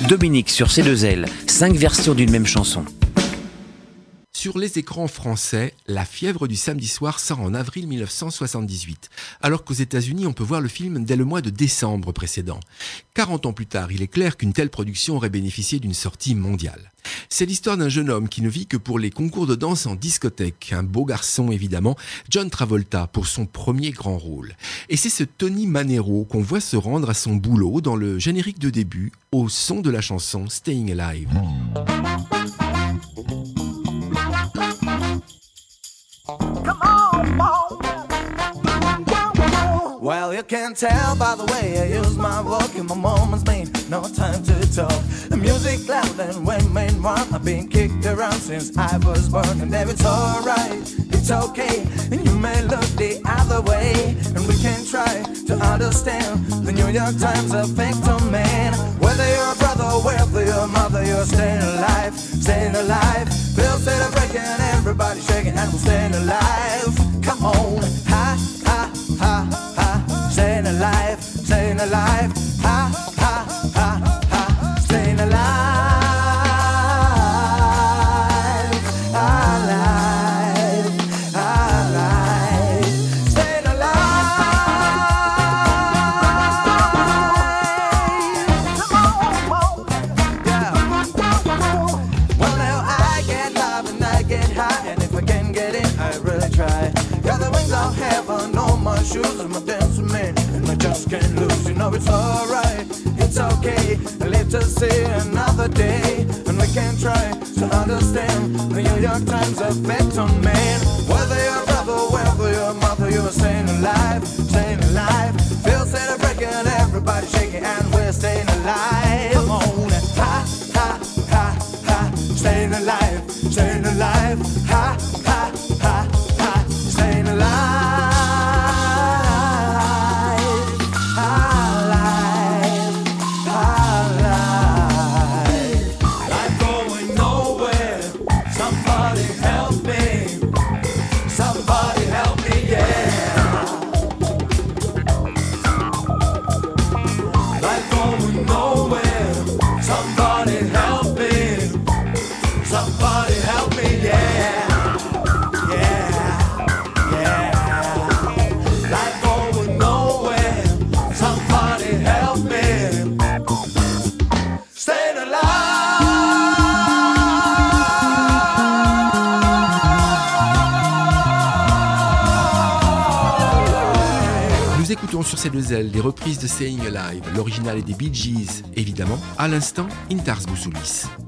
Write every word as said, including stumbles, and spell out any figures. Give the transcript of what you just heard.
Dominique sur C deux L, cinq versions d'une même chanson. Sur les écrans français, La fièvre du samedi soir sort en avril mille neuf cent soixante-dix-huit, alors qu'aux États-Unis on peut voir le film dès le mois de décembre précédent. quarante ans plus tard, il est clair qu'une telle production aurait bénéficié d'une sortie mondiale. C'est l'histoire d'un jeune homme qui ne vit que pour les concours de danse en discothèque. Un beau garçon évidemment, John Travolta pour son premier grand rôle. Et c'est ce Tony Manero qu'on voit se rendre à son boulot dans le générique de début au son de la chanson Staying Alive. Come on, on. Well, you can tell by the way I use my walk in my moments mean no time to talk. The music loud and women rock. I've been kicked around since I was born, and if it's alright, it's okay. And you may look the other way, and we can try to understand the New York Times effect on man. Whether you're a brother, whether you're a mother, you're staying alive, staying alive. Bills that are breaking, everybody shaking, and we're staying alive. Come on, ha, ha, ha, ha. Staying alive, staying alive. Ha, ha, ha, ha. Staying alive, alive, alive. Staying alive. Come on, yeah. Well, now I get love and I get high, and if I can get it, I really try. Got the wings of heaven on my shoes and my dancing man, and I just can't lose. You know it's alright, it's okay. I live to see another day, and we can try to understand the New York Times effect on man. Whether you're a brother, whether you're a mother, you're staying alive, staying alive. Feels that are breaking, everybody shaking, and we're staying alive. Come on, ha, ha, ha, ha. Staying alive, staying alive. Ha, ha, ha, ha. Staying alive. Nous écoutons sur C deux L des reprises de Staying Alive, l'original est des Bee Gees, évidemment, à l'instant, Intars Boussoulis.